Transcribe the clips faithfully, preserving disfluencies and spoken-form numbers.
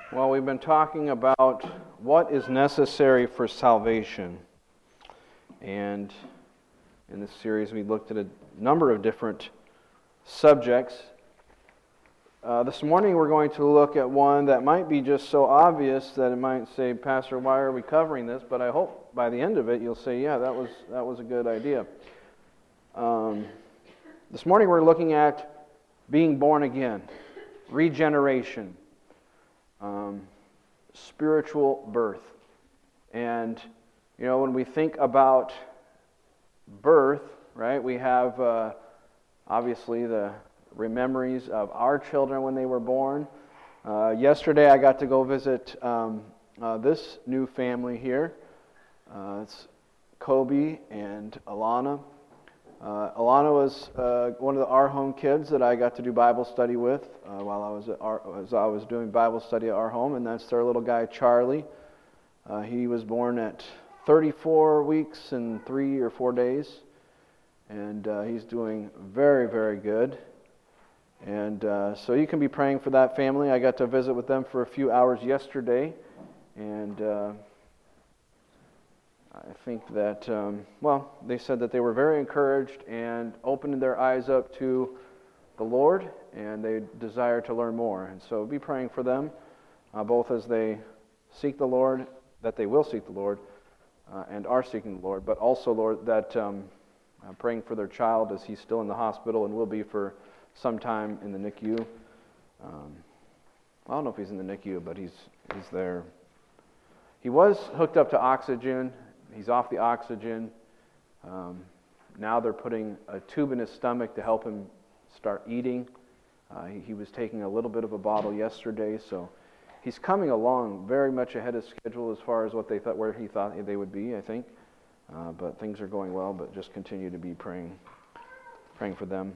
Well, we've been talking about what is necessary for salvation. And in this series, we looked at a number of different subjects. Uh, this morning, we're going to look at one that might be just so obvious that it might say, Pastor, why are we covering this? But I hope by the end of it, you'll say, yeah, that was, that was a good idea. Um, this morning, we're looking at being born again, regeneration. Um, spiritual birth. And, you know, when we think about birth, right, we have uh, obviously the memories of our children when they were born. Uh, yesterday I got to go visit um, uh, this new family here. Uh, it's Kobe and Alana. Uh, Alana was uh, one of the Our Home kids that I got to do Bible study with uh, while I was at our, as I was doing Bible study at Our Home, and that's their little guy Charlie. Uh, he was born at thirty-four weeks and three or four days, and uh, he's doing very, very good. And uh, so you can be praying for that family. I got to visit with them for a few hours yesterday, and uh, I think that, um, well, they said that they were very encouraged and opened their eyes up to the Lord, and they desire to learn more. And so be praying for them, uh, both as they seek the Lord, that they will seek the Lord, uh, and are seeking the Lord, but also, Lord, that um, uh, praying for their child as he's still in the hospital and will be for some time in the N I C U. Um, I don't know if he's in the N I C U, but he's he's there. He was hooked up to oxygen. He's off the oxygen. Um, now they're putting a tube in his stomach to help him start eating. Uh, he, he was taking a little bit of a bottle yesterday, so he's coming along very much ahead of schedule as far as what they thought, where he thought they would be, I think. Uh, but things are going well. But just continue to be praying, praying for them.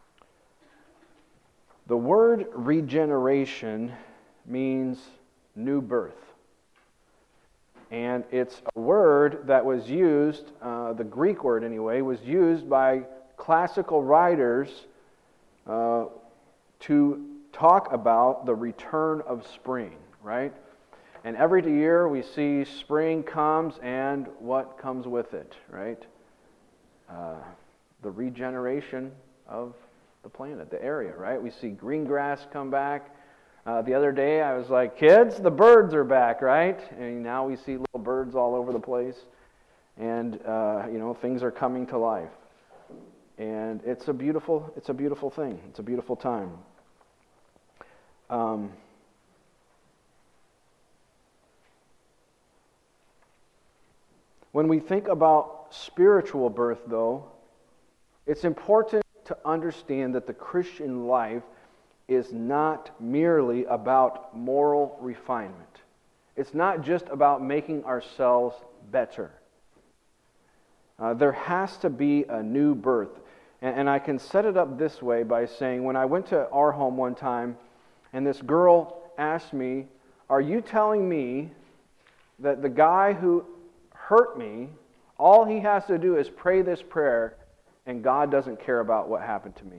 The word regeneration means new birth. And it's a word that was used, uh, the Greek word anyway, was used by classical writers uh, to talk about the return of spring, right? And every year we see spring comes and what comes with it, right? Uh, the regeneration of the planet, the area, right? We see green grass come back. Uh, the other day I was like, kids, the birds are back, right? And now we see little birds all over the place. And, uh, you know, things are coming to life. And it's a beautiful, it's a beautiful thing. It's a beautiful time. Um, when we think about spiritual birth, though, it's important to understand that the Christian life is not merely about moral refinement. It's not just about making ourselves better. Uh, there has to be a new birth. And, and I can set it up this way by saying, when I went to Our Home one time, and this girl asked me, are you telling me that the guy who hurt me, all he has to do is pray this prayer, and God doesn't care about what happened to me?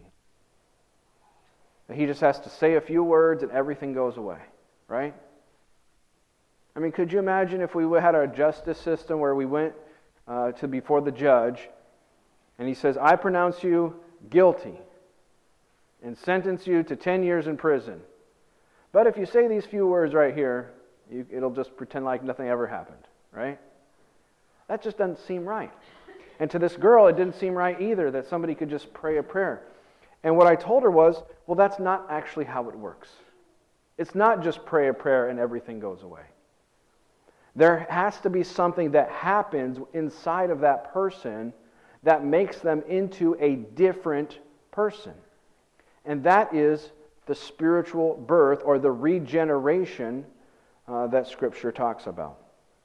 He just has to say a few words and everything goes away, right? I mean, could you imagine if we had a justice system where we went uh, to before the judge and he says, I pronounce you guilty and sentence you to ten years in prison. But if you say these few words right here, you, it'll just pretend like nothing ever happened, right? That just doesn't seem right. And to this girl, it didn't seem right either that somebody could just pray a prayer. And what I told her was, well, that's not actually how it works. It's not just pray a prayer and everything goes away. There has to be something that happens inside of that person that makes them into a different person. And that is the spiritual birth or the regeneration uh, that Scripture talks about.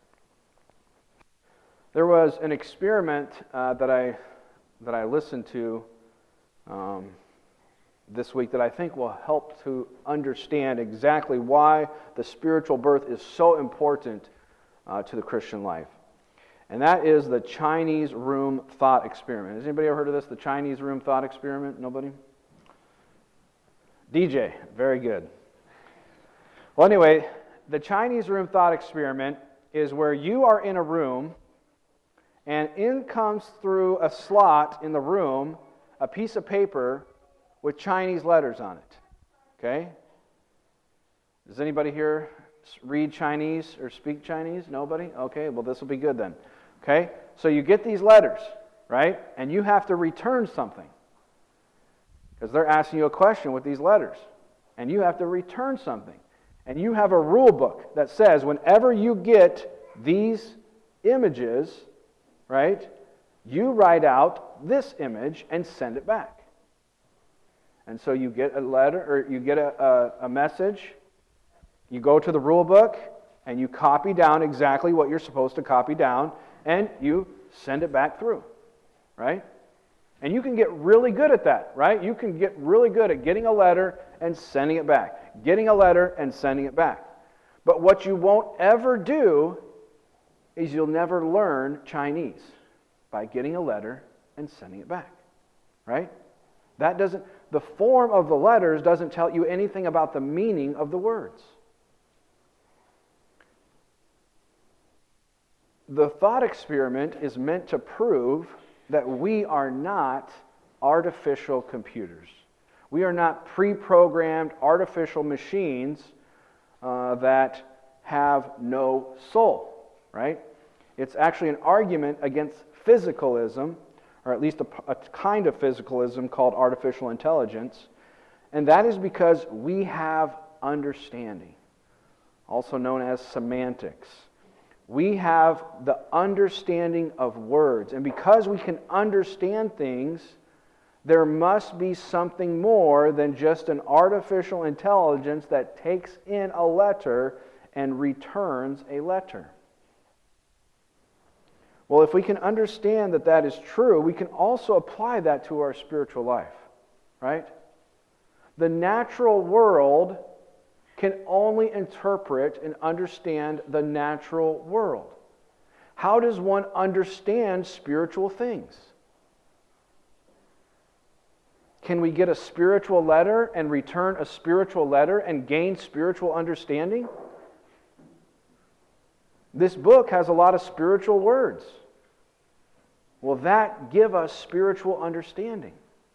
There was an experiment uh, that I that I listened to um, this week that I think will help to understand exactly why the spiritual birth is so important uh, to the Christian life. And that is the Chinese room thought experiment. Has anybody ever heard of this, the Chinese room thought experiment? Nobody? D J, very good. Well, anyway, the Chinese room thought experiment is where you are in a room and in comes through a slot in the room a piece of paper with Chinese letters on it. Okay? Does anybody here read Chinese or speak Chinese? Nobody? Okay, well this will be good then. Okay? So you get these letters, right? And you have to return something. Because they're asking you a question with these letters. And you have to return something. And you have a rule book that says whenever you get these images, right, you write out this image and send it back. And so you get a letter, or you get a, a, a message, you go to the rule book, and you copy down exactly what you're supposed to copy down, and you send it back through, right? And you can get really good at that, right? You can get really good at getting a letter and sending it back. Getting a letter and sending it back. But what you won't ever do is you'll never learn Chinese by getting a letter and sending it back, right? That doesn't, the form of the letters doesn't tell you anything about the meaning of the words. The thought experiment is meant to prove that we are not artificial computers. We are not pre-programmed artificial machines uh, that have no soul, right? It's actually an argument against physicalism, or at least a, a kind of physicalism called artificial intelligence, and that is because we have understanding, also known as semantics. We have the understanding of words, and because we can understand things, there must be something more than just an artificial intelligence that takes in a letter and returns a letter. Well, if we can understand that that is true, we can also apply that to our spiritual life, right? The natural world can only interpret and understand the natural world. How does one understand spiritual things? Can we get a spiritual letter and return a spiritual letter and gain spiritual understanding? This book has a lot of spiritual words. Will that give us spiritual understanding?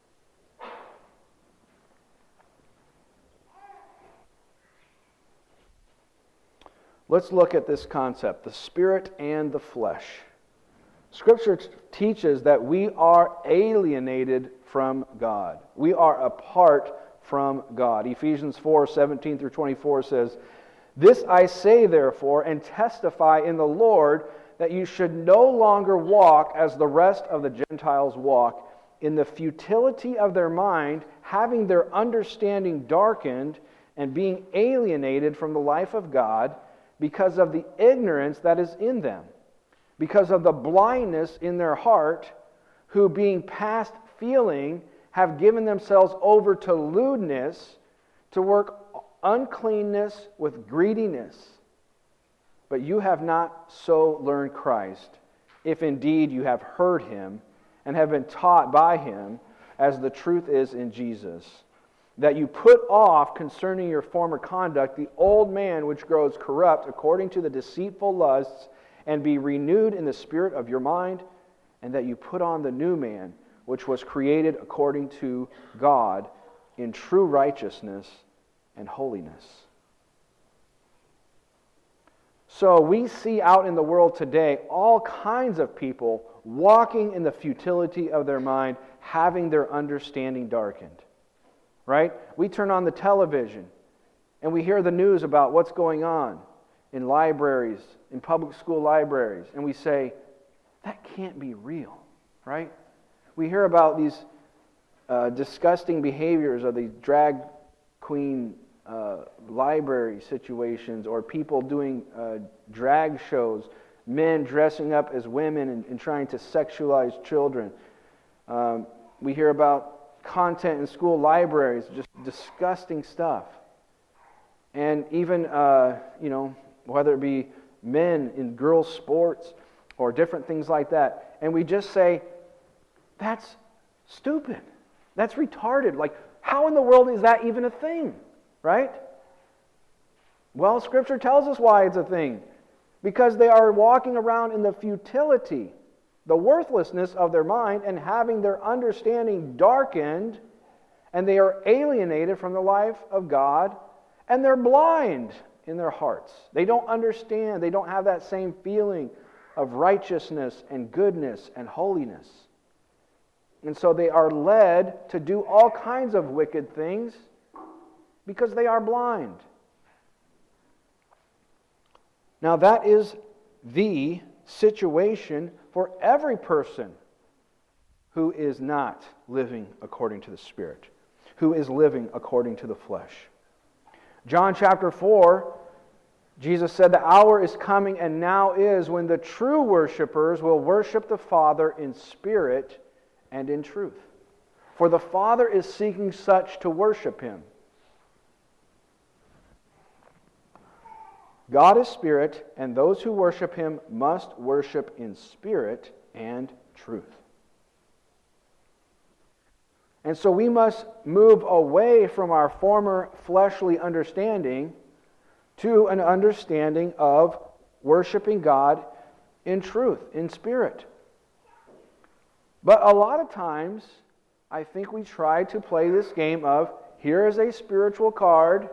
Let's look at this concept, the spirit and the flesh. Scripture t- teaches that we are alienated from God. We are apart from God. Ephesians four, seventeen through twenty-four says, "This I say therefore, and testify in the Lord, that you should no longer walk as the rest of the Gentiles walk, in the futility of their mind, having their understanding darkened, and being alienated from the life of God, because of the ignorance that is in them, because of the blindness in their heart, who being past feeling have given themselves over to lewdness, to work uncleanness with greediness. But you have not so learned Christ, if indeed you have heard Him and have been taught by Him, as the truth is in Jesus, that you put off concerning your former conduct the old man which grows corrupt according to the deceitful lusts, and be renewed in the spirit of your mind, and that you put on the new man which was created according to God in true righteousness and holiness." So we see out in the world today all kinds of people walking in the futility of their mind, having their understanding darkened. Right? We turn on the television and we hear the news about what's going on in libraries, in public school libraries, and we say, that can't be real, right? We hear about these uh, disgusting behaviors of these drag queen uh, library situations, or people doing uh, drag shows, men dressing up as women and, and trying to sexualize children. Um, we hear about content in school libraries, just disgusting stuff. And even, uh, you know, whether it be men in girls' sports or different things like that. And we just say, that's stupid. That's retarded. Like, how in the world is that even a thing? Right? Well, Scripture tells us why it's a thing. Because they are walking around in the futility, the worthlessness of their mind, and having their understanding darkened, and they are alienated from the life of God, and they're blind in their hearts. They don't understand. They don't have that same feeling of righteousness and goodness and holiness. And so they are led to do all kinds of wicked things because they are blind. Now that is the situation for every person who is not living according to the Spirit, who is living according to the flesh. John chapter four, Jesus said, "The hour is coming and now is when the true worshipers will worship the Father in spirit and in truth. For the Father is seeking such to worship Him." God is spirit, and those who worship Him must worship in spirit and truth. And so we must move away from our former fleshly understanding to an understanding of worshiping God in truth, in spirit. But a lot of times, I think we try to play this game of, here is a spiritual card.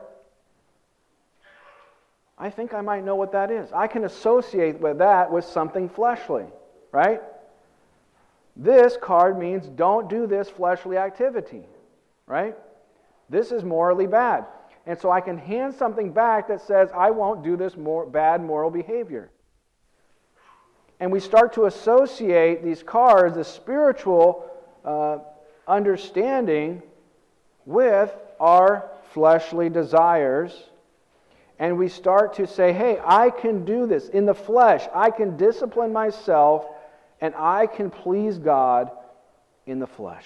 I think I might know what that is. I can associate with that with something fleshly, right? This card means don't do this fleshly activity, right? This is morally bad. And so I can hand something back that says, I won't do this more bad moral behavior. And we start to associate these cards, the spiritual uh, understanding, with our fleshly desires. And we start to say, hey, I can do this in the flesh. I can discipline myself, and I can please God in the flesh.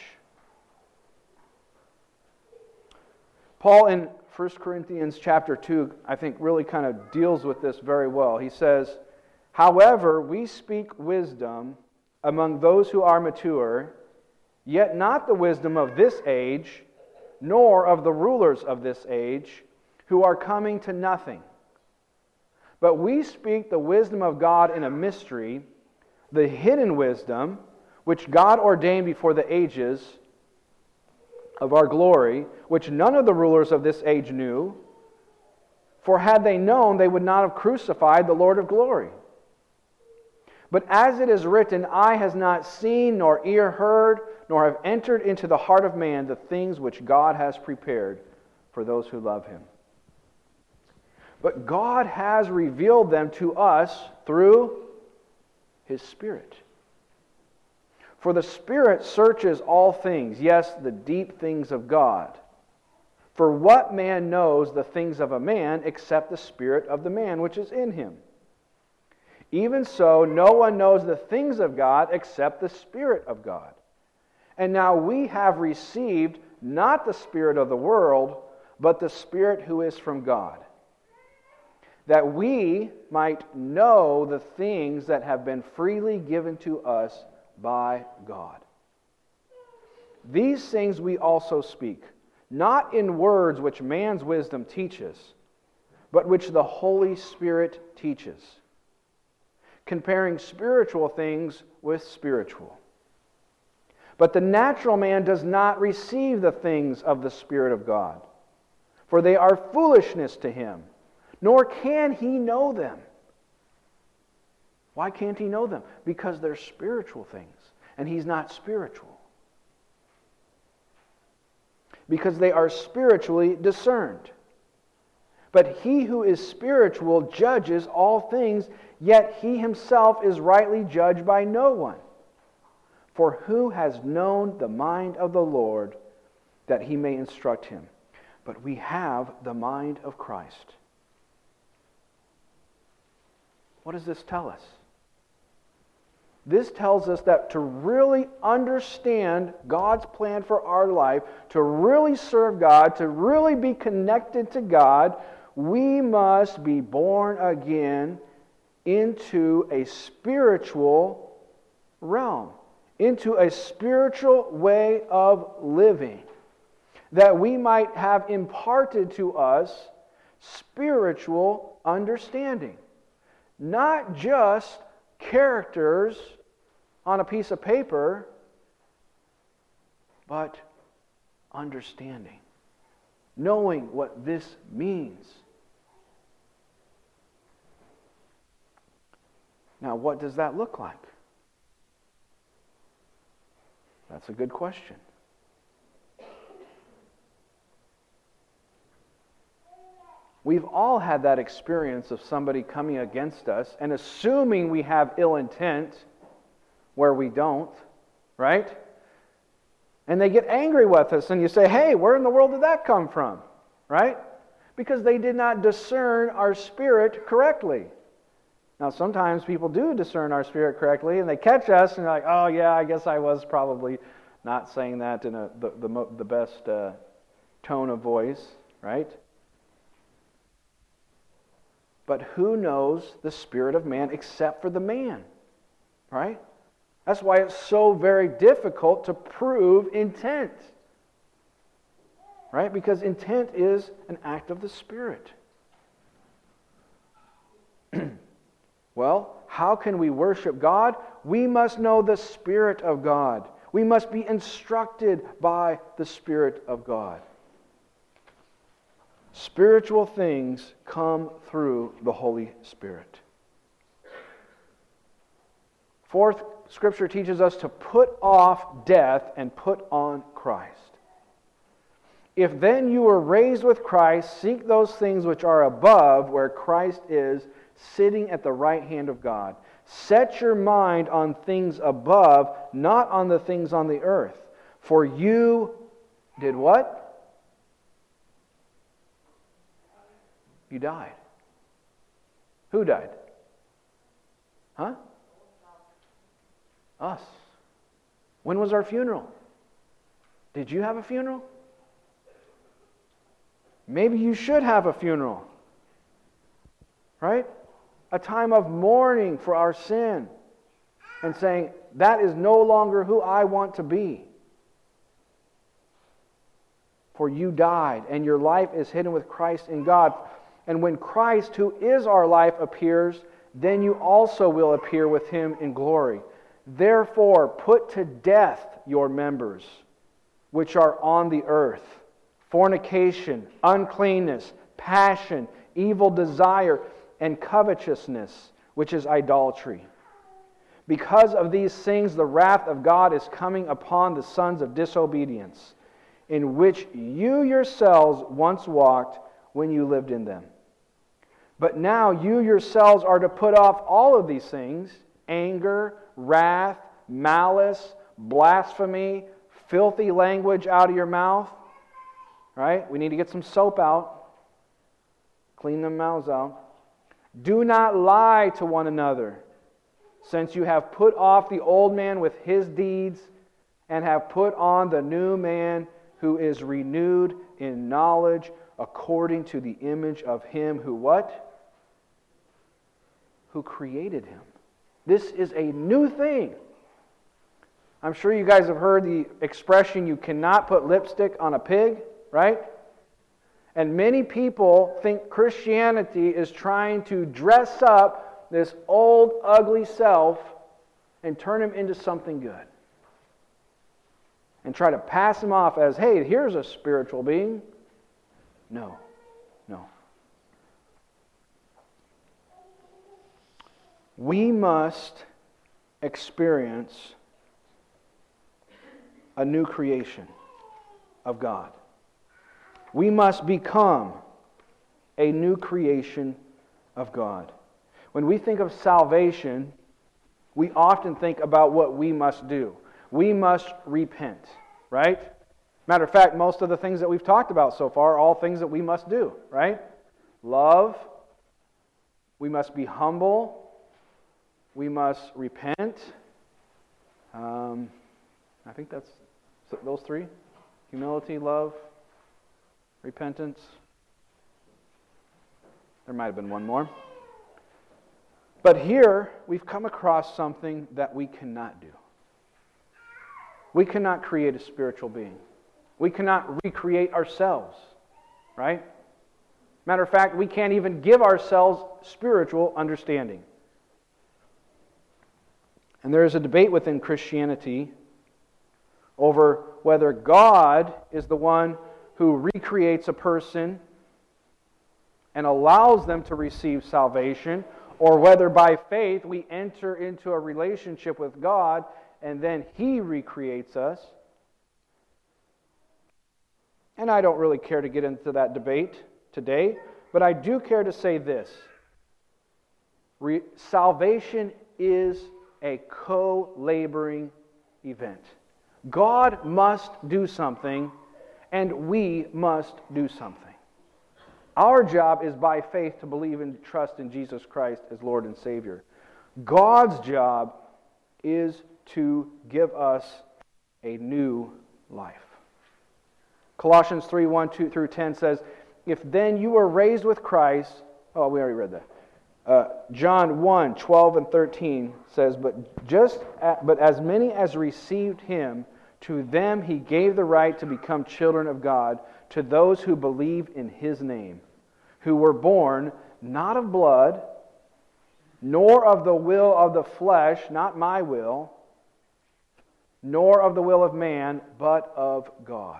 Paul in First Corinthians chapter two, I think, really kind of deals with this very well. He says, "However, we speak wisdom among those who are mature, yet not the wisdom of this age, nor of the rulers of this age, who are coming to nothing. But we speak the wisdom of God in a mystery, the hidden wisdom, which God ordained before the ages of our glory, which none of the rulers of this age knew. For had they known, they would not have crucified the Lord of glory. But as it is written, eye has not seen, nor ear heard, nor have entered into the heart of man the things which God has prepared for those who love Him. But God has revealed them to us through His Spirit. For the Spirit searches all things, yes, the deep things of God. For what man knows the things of a man except the spirit of the man which is in him? Even so, no one knows the things of God except the Spirit of God. And now we have received not the spirit of the world, but the Spirit who is from God, that we might know the things that have been freely given to us by God. These things we also speak, not in words which man's wisdom teaches, but which the Holy Spirit teaches, comparing spiritual things with spiritual. But the natural man does not receive the things of the Spirit of God, for they are foolishness to him, nor can he know them. Why can't he know them? Because they're spiritual things, and he's not spiritual. Because they are spiritually discerned. But he who is spiritual judges all things, yet he himself is rightly judged by no one. For who has known the mind of the Lord, that he may instruct him? But we have the mind of Christ. What does this tell us? This tells us that to really understand God's plan for our life, to really serve God, to really be connected to God, we must be born again into a spiritual realm, into a spiritual way of living, that we might have imparted to us spiritual understanding. Not just characters on a piece of paper, but understanding. Knowing what this means. Now, what does that look like? That's a good question. We've all had that experience of somebody coming against us and assuming we have ill intent where we don't, right? And they get angry with us and you say, hey, where in the world did that come from? Right? Because they did not discern our spirit correctly. Now, sometimes people do discern our spirit correctly, and they catch us, and they're like, oh, yeah, I guess I was probably not saying that in a, the, the, the best uh, tone of voice, right? But who knows the spirit of man except for the man, right? That's why it's so very difficult to prove intent, right? Because intent is an act of the Spirit. Well, how can we worship God? We must know the Spirit of God. We must be instructed by the Spirit of God. Spiritual things come through the Holy Spirit. Fourth, Scripture teaches us to put off death and put on Christ. If then you were raised with Christ, seek those things which are above, where Christ is, sitting at the right hand of God. Set your mind on things above, not on the things on the earth. For you did what? You died. Who died? Huh? Us. When was our funeral? Did you have a funeral? Maybe you should have a funeral. Right? A time of mourning for our sin. And saying, that is no longer who I want to be. For you died, and your life is hidden with Christ in God. And when Christ, who is our life, appears, then you also will appear with Him in glory. Therefore, put to death your members, which are on the earth: fornication, uncleanness, passion, evil desire, and covetousness, which is idolatry. Because of these things, the wrath of God is coming upon the sons of disobedience, in which you yourselves once walked when you lived in them. But now you yourselves are to put off all of these things: anger, wrath, malice, blasphemy, filthy language out of your mouth. Right? We need to get some soap out. Clean them mouths out. Do not lie to one another, since you have put off the old man with his deeds, and have put on the new man, who is renewed in knowledge according to the image of Him who what? Who created him. This is a new thing. I'm sure you guys have heard the expression, you cannot put lipstick on a pig, right? And many people think Christianity is trying to dress up this old, ugly self and turn him into something good. And try to pass him off as, hey, here's a spiritual being. No, no. We must experience a new creation of God. We must become a new creation of God. When we think of salvation, we often think about what we must do. We must repent, right? Matter of fact, most of the things that we've talked about so far are all things that we must do, right? Love. We must be humble. We must repent. Um, I think that's those three. Humility, love, repentance. There might have been one more. But here, we've come across something that we cannot do. We cannot create a spiritual being. We cannot recreate ourselves, right? Matter of fact, we can't even give ourselves spiritual understanding. And there is a debate within Christianity over whether God is the one who recreates a person and allows them to receive salvation, or whether by faith we enter into a relationship with God and then He recreates us. And I don't really care to get into that debate today, but I do care to say this. Re- salvation is a co-laboring event. God must do something, and we must do something. Our job is by faith to believe and trust in Jesus Christ as Lord and Savior. God's job is to give us a new life. Colossians three, one two through ten says, if then you were raised with Christ, oh, we already read that. Uh, John one, twelve and thirteen says, but just at, but as many as received Him, to them He gave the right to become children of God, to those who believe in His name, who were born not of blood, nor of the will of the flesh, not my will, nor of the will of man, but of God.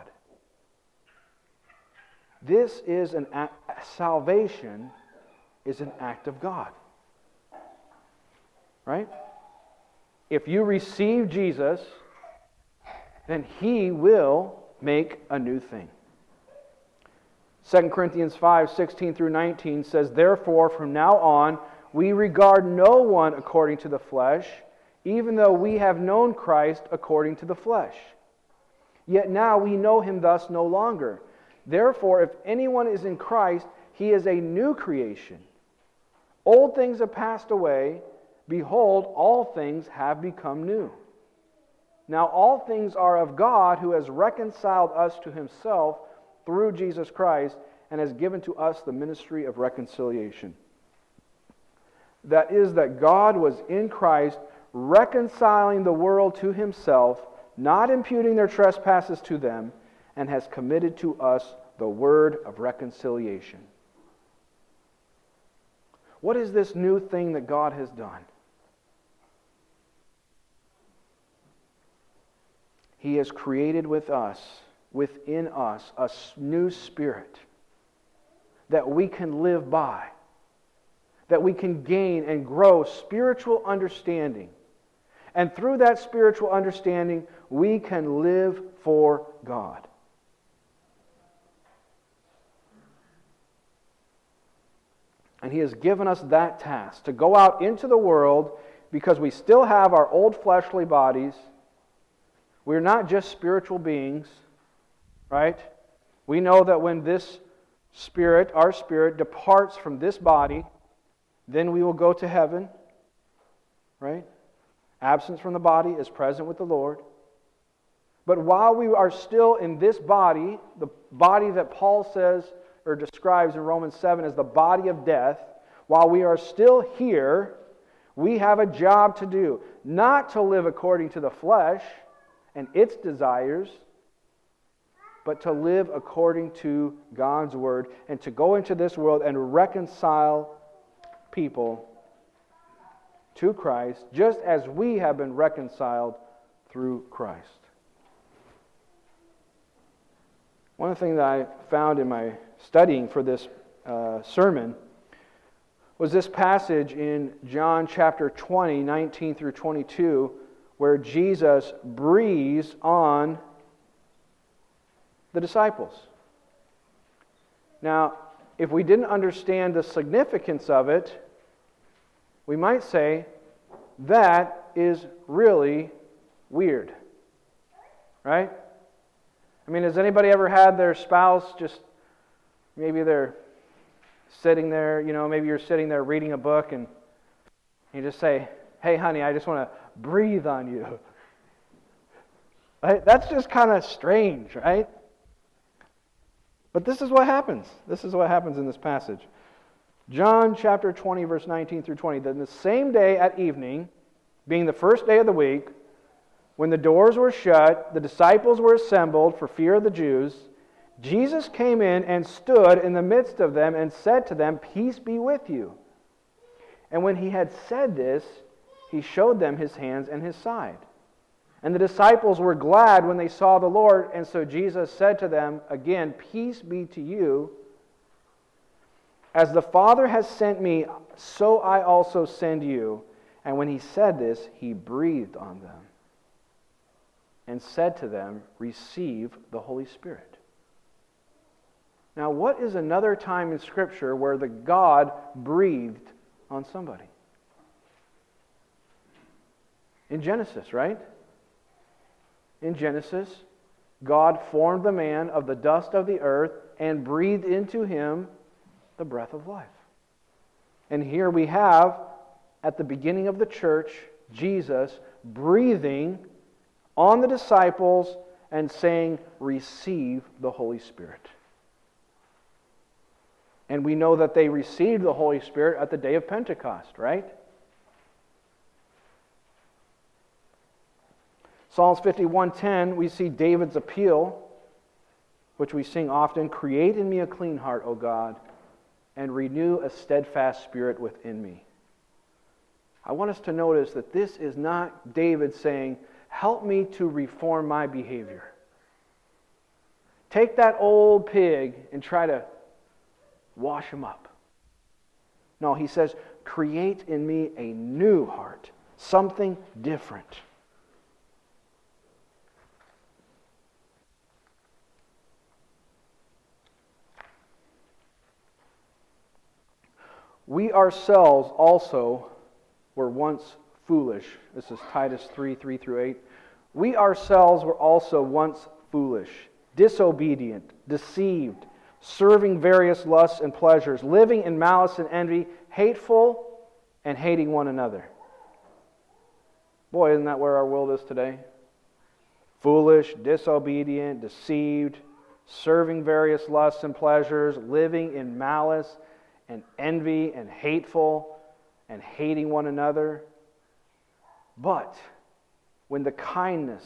This is an act, salvation is an act of God. Right? If you receive Jesus, then He will make a new thing. Second Corinthians five, sixteen through nineteen says, therefore, from now on, we regard no one according to the flesh, even though we have known Christ according to the flesh. Yet now we know Him thus no longer. Therefore, if anyone is in Christ, he is a new creation. Old things have passed away. Behold, all things have become new. Now all things are of God, who has reconciled us to Himself through Jesus Christ, and has given to us the ministry of reconciliation. That is, that God was in Christ, reconciling the world to Himself, not imputing their trespasses to them, and has committed to us the word of reconciliation. What is this new thing that God has done? He has created with us, within us, a new spirit that we can live by, that we can gain and grow spiritual understanding. And through that spiritual understanding, we can live for God. And He has given us that task, to go out into the world, because we still have our old fleshly bodies. We're not just spiritual beings, right? We know that when this spirit, our spirit, departs from this body, then we will go to heaven, right? Absence from the body is present with the Lord. But while we are still in this body, the body that Paul says or describes in Romans seven as the body of death, while we are still here, we have a job to do. Not to live according to the flesh and its desires, but to live according to God's Word, and to go into this world and reconcile people to Christ, just as we have been reconciled through Christ. One of the things that I found in my studying for this uh, sermon was this passage in John chapter twenty, nineteen through twenty-two, where Jesus breathes on the disciples. Now, if we didn't understand the significance of it, we might say that is really weird. Right? I mean, has anybody ever had their spouse just, maybe they're sitting there, you know, maybe you're sitting there reading a book and you just say, hey, honey, I just want to breathe on you. Right? That's just kind of strange, right? But this is what happens. This is what happens in this passage. John chapter twenty, verse nineteen through twenty. Then the same day at evening, being the first day of the week, when the doors were shut, the disciples were assembled for fear of the Jews. Jesus came in and stood in the midst of them and said to them, "Peace be with you." And when he had said this, he showed them his hands and his side. And the disciples were glad when they saw the Lord, and so Jesus said to them again, "Peace be to you. As the Father has sent me, so I also send you." And when he said this, he breathed on them and said to them, "Receive the Holy Spirit." Now, what is another time in Scripture where the God breathed on somebody? In Genesis, right? In Genesis, God formed the man of the dust of the earth and breathed into him the breath of life. And here we have, at the beginning of the church, Jesus breathing on the disciples and saying, "Receive the Holy Spirit." And we know that they received the Holy Spirit at the day of Pentecost, right? Psalms fifty-one ten, we see David's appeal, which we sing often, "Create in me a clean heart, O God, and renew a steadfast spirit within me." I want us to notice that this is not David saying, "Help me to reform my behavior. Take that old pig and try to wash him up." No, he says, "Create in me a new heart, something different." We ourselves also were once foolish. This is Titus three, three through eight. We ourselves were also once foolish, disobedient, deceived, serving various lusts and pleasures, living in malice and envy, hateful and hating one another. Boy, isn't that where our world is today? Foolish, disobedient, deceived, serving various lusts and pleasures, living in malice and envy and hateful and hating one another. But when the kindness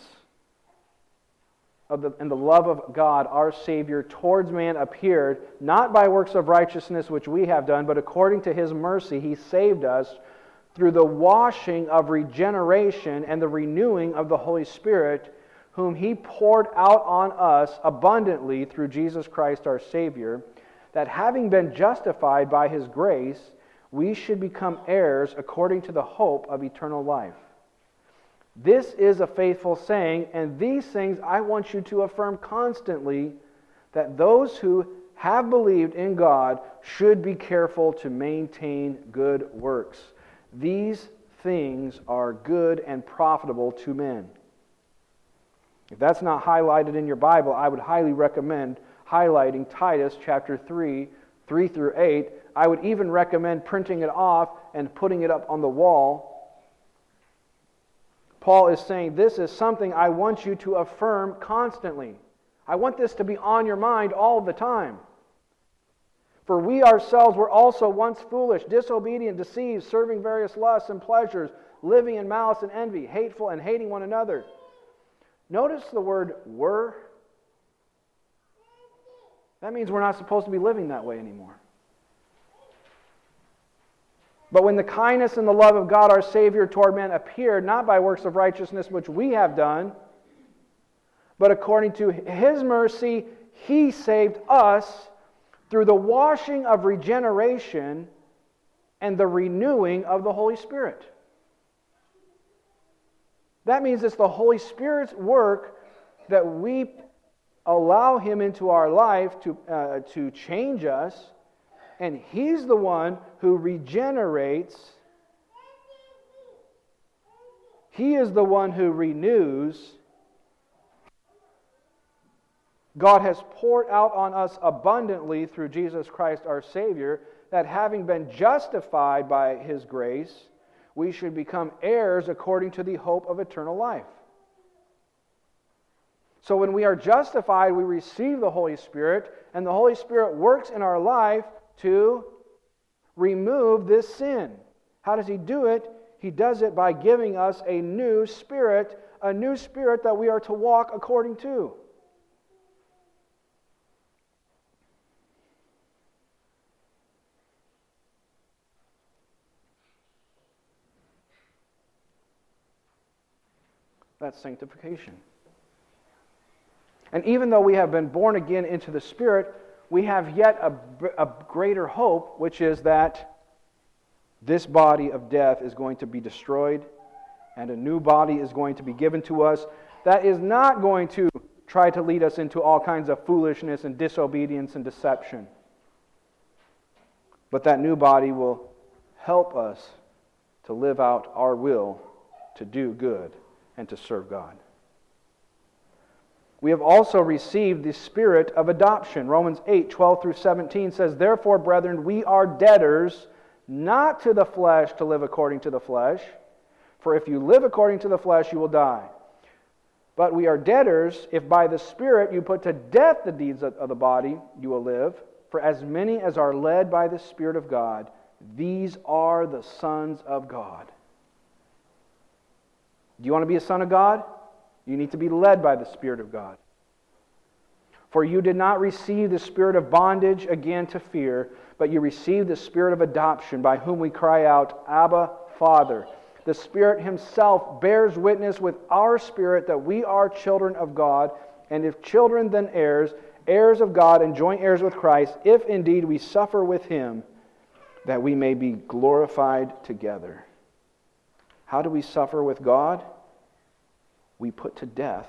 of the, and the love of God, our Savior, towards man appeared, not by works of righteousness which we have done, but according to His mercy, He saved us through the washing of regeneration and the renewing of the Holy Spirit, whom He poured out on us abundantly through Jesus Christ our Savior, that having been justified by His grace, we should become heirs according to the hope of eternal life. This is a faithful saying, and these things I want you to affirm constantly, that those who have believed in God should be careful to maintain good works. These things are good and profitable to men. If that's not highlighted in your Bible, I would highly recommend highlighting Titus chapter three, three through eight. I would even recommend printing it off and putting it up on the wall. Paul is saying, this is something I want you to affirm constantly. I want this to be on your mind all the time. For we ourselves were also once foolish, disobedient, deceived, serving various lusts and pleasures, living in malice and envy, hateful and hating one another. Notice the word were. That means we're not supposed to be living that way anymore. But when the kindness and the love of God our Savior toward men appeared, not by works of righteousness which we have done, but according to His mercy, He saved us through the washing of regeneration and the renewing of the Holy Spirit. That means it's the Holy Spirit's work that we allow Him into our life to, uh, to change us, and He's the one who regenerates. He is the one who renews. God has poured out on us abundantly through Jesus Christ our Savior, that having been justified by His grace, we should become heirs according to the hope of eternal life. So when we are justified, we receive the Holy Spirit, and the Holy Spirit works in our life to remove this sin. How does He do it? He does it by giving us a new spirit, a new spirit that we are to walk according to. That's sanctification. And even though we have been born again into the Spirit, we have yet a, a greater hope, which is that this body of death is going to be destroyed and a new body is going to be given to us that is not going to try to lead us into all kinds of foolishness and disobedience and deception. But that new body will help us to live out our will to do good and to serve God. We have also received the spirit of adoption. Romans eight, twelve through seventeen says, "Therefore, brethren, we are debtors, not to the flesh, to live according to the flesh. For if you live according to the flesh, you will die. But we are debtors, if by the Spirit you put to death the deeds of the body, you will live. For as many as are led by the Spirit of God, these are the sons of God." Do you want to be a son of God? You need to be led by the Spirit of God. "For you did not receive the spirit of bondage again to fear, but you received the spirit of adoption, by whom we cry out, Abba, Father. The Spirit Himself bears witness with our spirit that we are children of God, and if children, then heirs, heirs of God and joint heirs with Christ, if indeed we suffer with Him, that we may be glorified together." How do we suffer with God? We put to death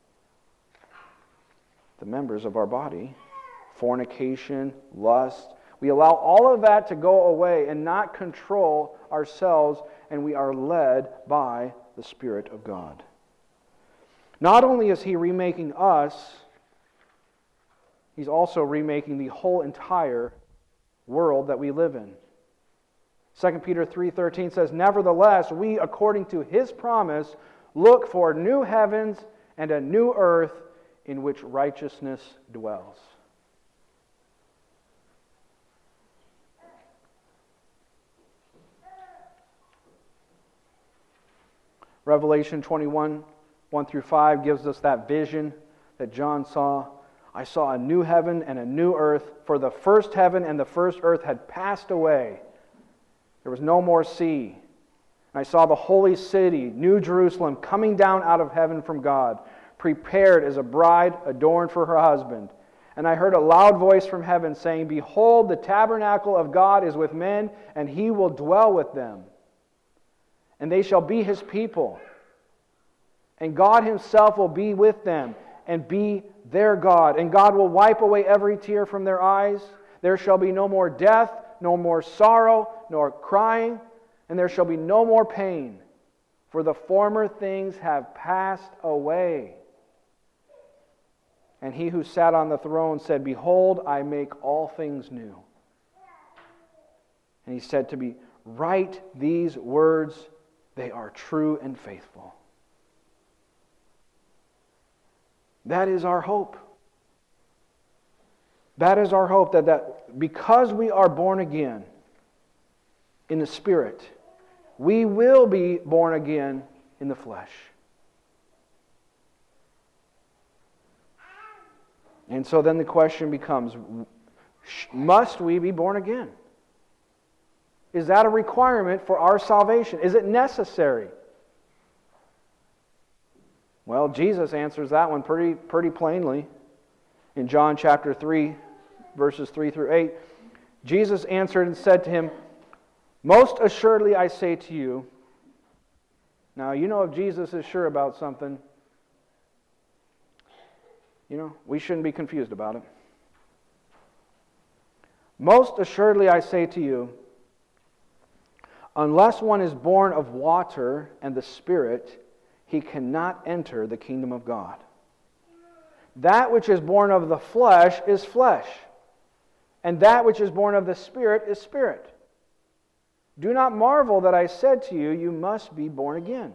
the members of our body, fornication, lust. We allow all of that to go away and not control ourselves, and we are led by the Spirit of God. Not only is He remaking us, He's also remaking the whole entire world that we live in. Second Peter three thirteen says, "Nevertheless, we, according to His promise, look for new heavens and a new earth in which righteousness dwells." Revelation twenty-one, one through five gives us that vision that John saw. "I saw a new heaven and a new earth, for the first heaven and the first earth had passed away. There was no more sea. And I saw the holy city, New Jerusalem, coming down out of heaven from God, prepared as a bride adorned for her husband. And I heard a loud voice from heaven saying, Behold, the tabernacle of God is with men, and He will dwell with them. And they shall be His people. And God Himself will be with them, and be their God. And God will wipe away every tear from their eyes. There shall be no more death, no more sorrow, nor crying, and there shall be no more pain, for the former things have passed away. And He who sat on the throne said, Behold, I make all things new. And He said to me, Write these words, they are true and faithful. That is our hope. That is our hope, that, that because we are born again in the Spirit, we will be born again in the flesh. And so then the question becomes, must we be born again? Is that a requirement for our salvation? Is it necessary? Well, Jesus answers that one pretty, pretty plainly. In John chapter three, verses three through eight, Jesus answered and said to him, Most assuredly I say to you. Now, you know if Jesus is sure about something, you know, we shouldn't be confused about it. Most assuredly I say to you, unless one is born of water and the Spirit, he cannot enter the kingdom of God. That which is born of the flesh is flesh, and that which is born of the Spirit is spirit. Do not marvel that I said to you, you must be born again.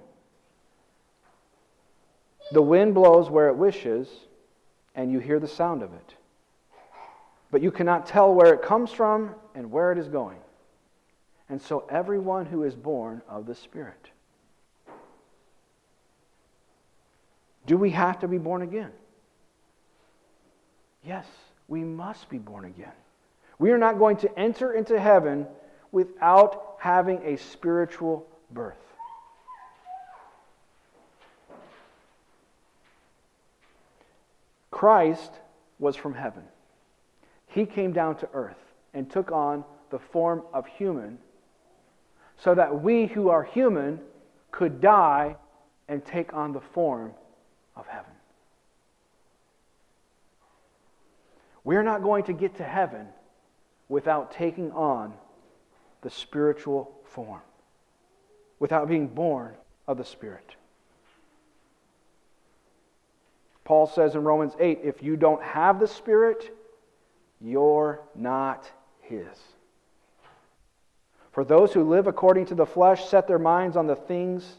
The wind blows where it wishes, and you hear the sound of it. But you cannot tell where it comes from and where it is going. And so everyone who is born of the Spirit. Do we have to be born again? Yes, we must be born again. We are not going to enter into heaven without having a spiritual birth. Christ was from heaven. He came down to earth and took on the form of human so that we who are human could die and take on the form of heaven. We're not going to get to heaven without taking on the spiritual form, without being born of the Spirit. Paul says in Romans eight, if you don't have the Spirit, you're not His. For those who live according to the flesh set their minds on the things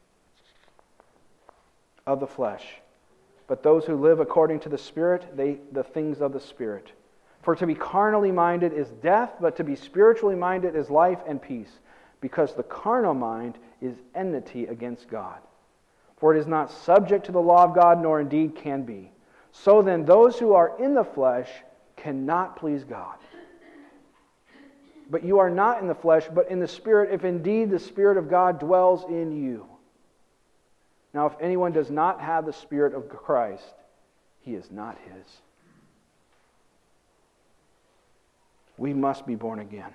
of the flesh. But those who live according to the Spirit, they the things of the Spirit. For to be carnally minded is death, but to be spiritually minded is life and peace, because the carnal mind is enmity against God. For it is not subject to the law of God, nor indeed can be. So then, those who are in the flesh cannot please God. But you are not in the flesh, but in the Spirit, if indeed the Spirit of God dwells in you. Now, if anyone does not have the Spirit of Christ, he is not His. We must be born again.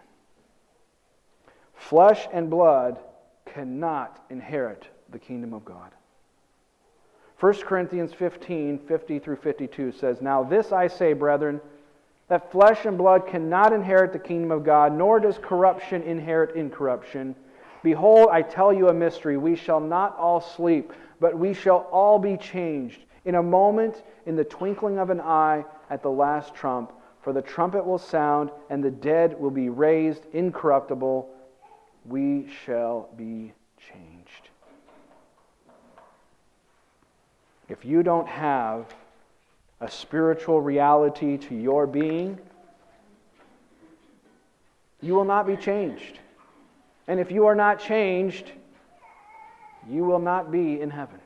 Flesh and blood cannot inherit the kingdom of God. First Corinthians fifteen, fifty through fifty-two says, Now this I say, brethren, that flesh and blood cannot inherit the kingdom of God, nor does corruption inherit incorruption. Behold, I tell you a mystery. We shall not all sleep, but we shall all be changed in a moment, in the twinkling of an eye, at the last trump. For the trumpet will sound, and the dead will be raised incorruptible. We shall be changed. If you don't have a spiritual reality to your being, you will not be changed. And if you are not changed, you will not be in heaven.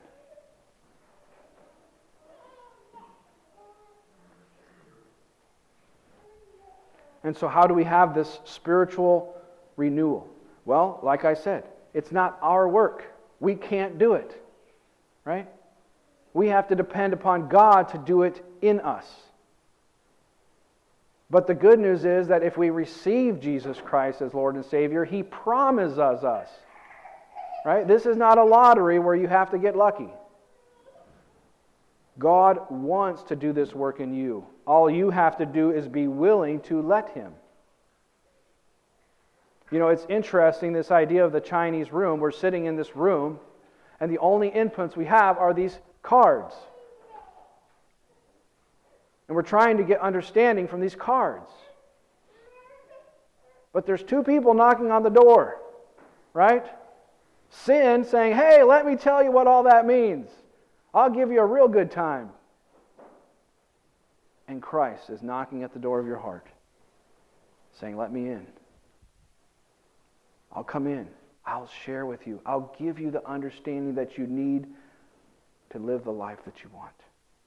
And so how do we have this spiritual renewal? Well, like I said, it's not our work. We can't do it. Right? We have to depend upon God to do it in us. But the good news is that if we receive Jesus Christ as Lord and Savior, He promises us. Right? This is not a lottery where you have to get lucky. God wants to do this work in you. All you have to do is be willing to let Him. You know, it's interesting, this idea of the Chinese room. We're sitting in this room, and the only inputs we have are these cards. And we're trying to get understanding from these cards. But there's two people knocking on the door, right? Sin saying, hey, let me tell you what all that means. I'll give you a real good time. And Christ is knocking at the door of your heart, saying, let me in. I'll come in. I'll share with you. I'll give you the understanding that you need to live the life that you want.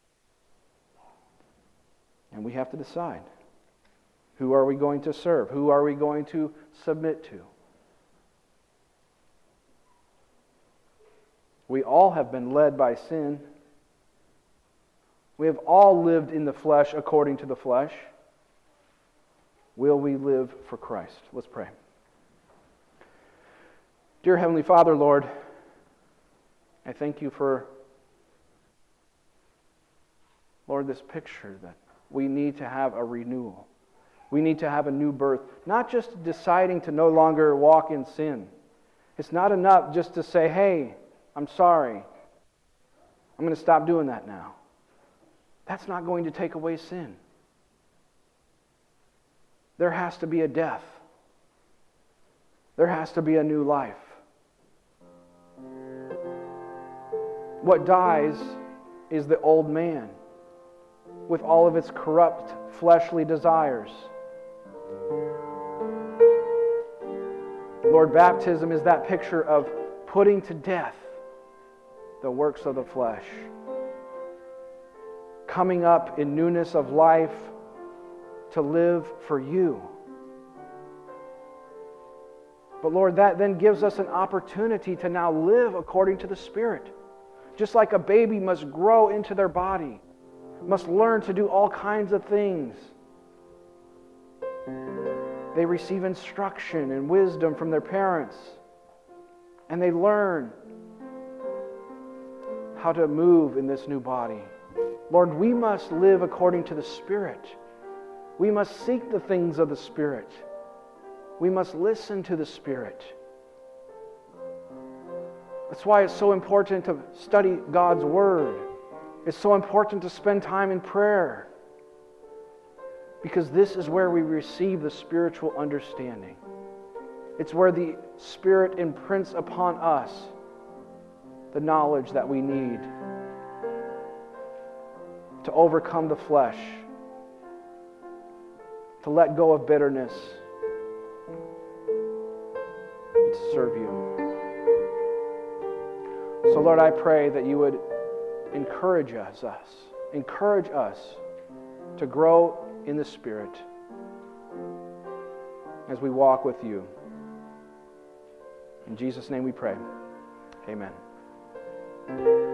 And we have to decide. Who are we going to serve? Who are we going to submit to? We all have been led by sin. We have all lived in the flesh according to the flesh. Will we live for Christ? Let's pray. Dear Heavenly Father, Lord, I thank you for, Lord, this picture that we need to have a renewal. We need to have a new birth. Not just deciding to no longer walk in sin. It's not enough just to say, hey, I'm sorry. I'm going to stop doing that now. That's not going to take away sin. There has to be a death. There has to be a new life. What dies is the old man with all of its corrupt fleshly desires. Lord, baptism is that picture of putting to death the works of the flesh. Coming up in newness of life to live for you. But Lord, that then gives us an opportunity to now live according to the Spirit. Just like a baby must grow into their body. must learn to do all kinds of things. They receive instruction and wisdom from their parents, and they learn how to move in this new body. Lord, we must live according to the Spirit. We must seek the things of the Spirit. We must listen to the Spirit. That's why it's so important to study God's Word. It's so important to spend time in prayer, because this is where we receive the spiritual understanding. It's where the Spirit imprints upon us the knowledge that we need to overcome the flesh, to let go of bitterness, and to serve you. So Lord, I pray that you would encourage us, us, encourage us to grow in the Spirit as we walk with you. In Jesus' name we pray. Amen.